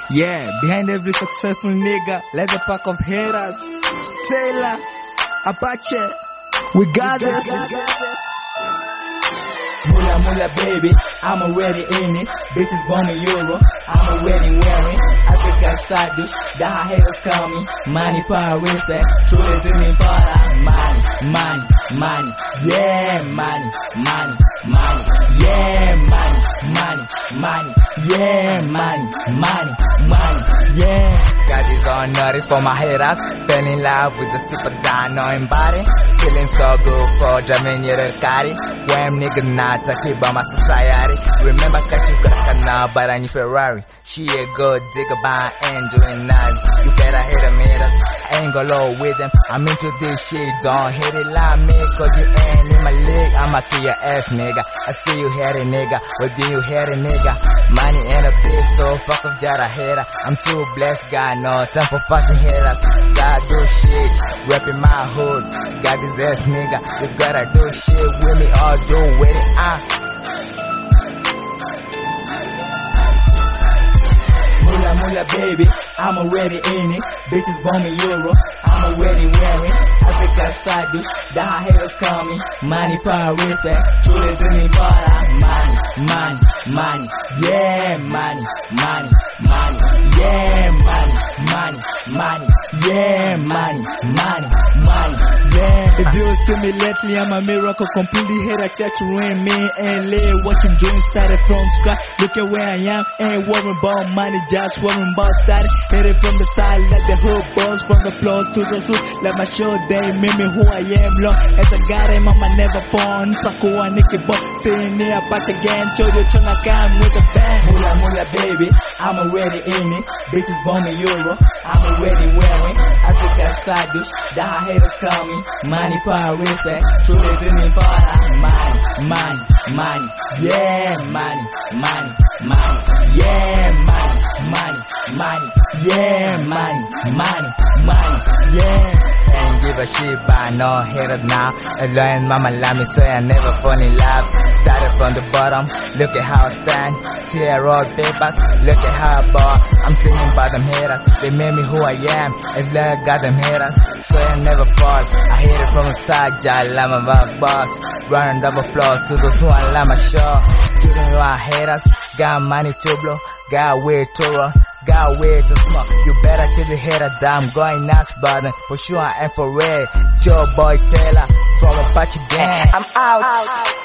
Yeah, behind every successful nigga, there's a pack of haters. Taylor, Apache, we got this. Mula baby, I'm already in it. Bitches want me Euro, I'm already wearing Africa status, the haters call me money, power, respect, truly to me para money, yeah, money, yeah, money, yeah, money, yeah. Got this on notice for my haters, fell in love with the stupid annoying body, feeling so good for Jamin Yerkari. Wham nigga not talking about my society. Remember catch you got now, but I need Ferrari. She a good digger by angel and nice. You better hit them haters. I ain't gonna low with them. I'm into this shit, don't hit it like me, cause you ain't in my league. I'ma kill your ass nigga. I see you hear it nigga, what do you hear it nigga? Money and a bitch, so fuck off just a hater. I'm too blessed, got no time for fucking haters. Gotta do shit, reppin' my hood. Got this ass nigga, you gotta do shit with me or do with it, Mula baby, I'm already in it. Bitches want me Euro, I'm already wearing Africa status, the haters call me money, power, respect, truly to me para money, yeah, money, yeah, money, yeah, money, yeah. If you see me lately, I'm a miracle, completely hate a church ruin me and lay what you doing, started from scratch. Look at where I am, ain't worrying about money, just worrying about that. Hit it from the side, let the hood buzz from the floor to the roof. Let my show they made me who I am, Lord. As I got him, I'ma never phone. Sakuwa Nicky Boy, saying near back again. Chojo Chona come with a band. Mula baby, I'm already in it. Bitches want me Euro, I'm already wearing Africa status, the haters call me money, power, respect, truly to me para money, yeah, money, yeah, money, yeah, money, yeah. Ain't give a shit by no haters now. I learned mama love me so I never fall in love. Started from the bottom, look at how I stand. See I roll papers, look at how I ball. I'm singing about them haters, they made me who I am. It's like I got them haters, so I never fall. I hit it from the side, y'all I'm a boss. Running double floors to those who I love my show. Shooting you our haters, got money to blow, got way to roll. Got way to smoke, you better kill the hater that I'm going nuts, but for sure I am for real. Joe Boy Taylor from Apache Gang. I'm out.